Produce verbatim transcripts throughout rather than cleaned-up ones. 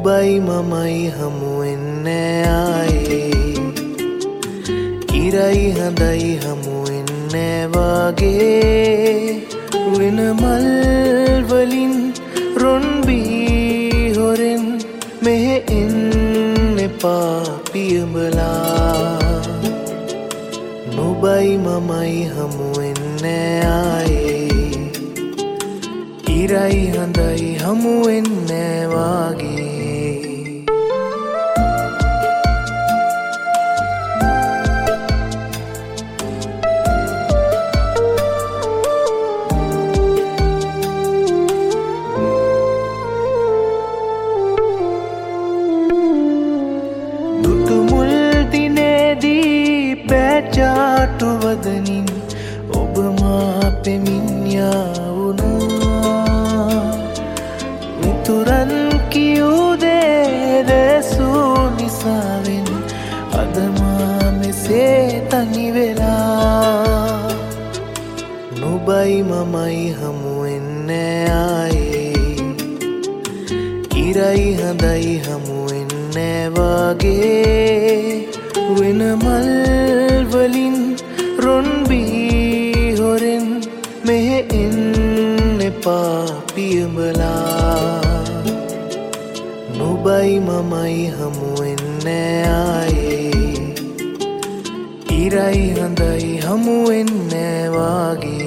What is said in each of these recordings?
නුබයි මමයි හමුවෙන්නේ ආයේ ඉරයි හඳයි හමුවෙන්නේ වාගේ වෙන මල් වලින් රොන් බී හොරෙන් මෙහෙ එන්න එපා පියඹලා නුබයි මමයි හමුවෙන්නේ ආයේ ඉරයි හඳයි හමුවෙන්නේ වාගේ චාටුවදනින් ඔබ මා පෙමින් යාවුණා මිතුරන් කියූ දේ දැසූ නිසාවෙන් අද මා මෙසේ තනි වෙලා නුබයි මමයි හමුවෙන්නේ ආයේ ඉරයි හඳයි හමුවෙන්නේ වාගේ වෙන මල් වලින් රොන් බී හොරෙන් මෙහෙ එන්න එපා පියඹලා නුබයි මමයි හමුවෙන්නේ ආයේ ඉරයි හඳයි හමුවෙන්නේ වාගේ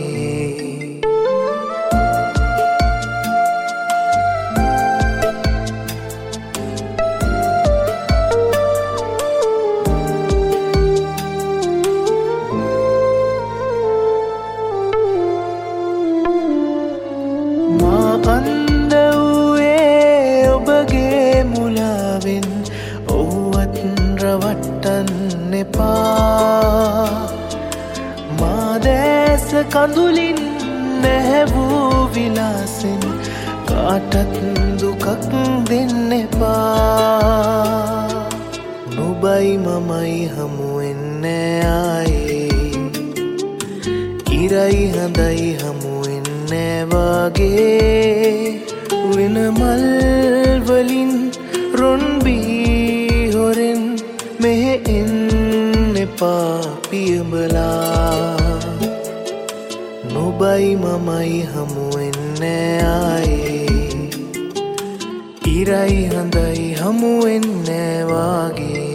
අන්ද වූයේ ඔබගේ මුලාවෙන් ඔහුවත් රවට්ටන්න එපා මා දැස කඳුලින් නැහැවූ විලාසෙන් කාටත් දුකක් දෙන්න එපා නුබයි මමයි හමුවෙන්නේ ආයේ ඉරයි හඳයි හමුවෙන්නේ වාගේ වෙන මල් වලින් රොන් බී හොරෙන් මෙහෙ එන්න එපා පියඹලා නුබයි මමයි හමුවෙන්නේ ආයේ ඉරයි හඳයි හමුවෙන්නේ වාගේ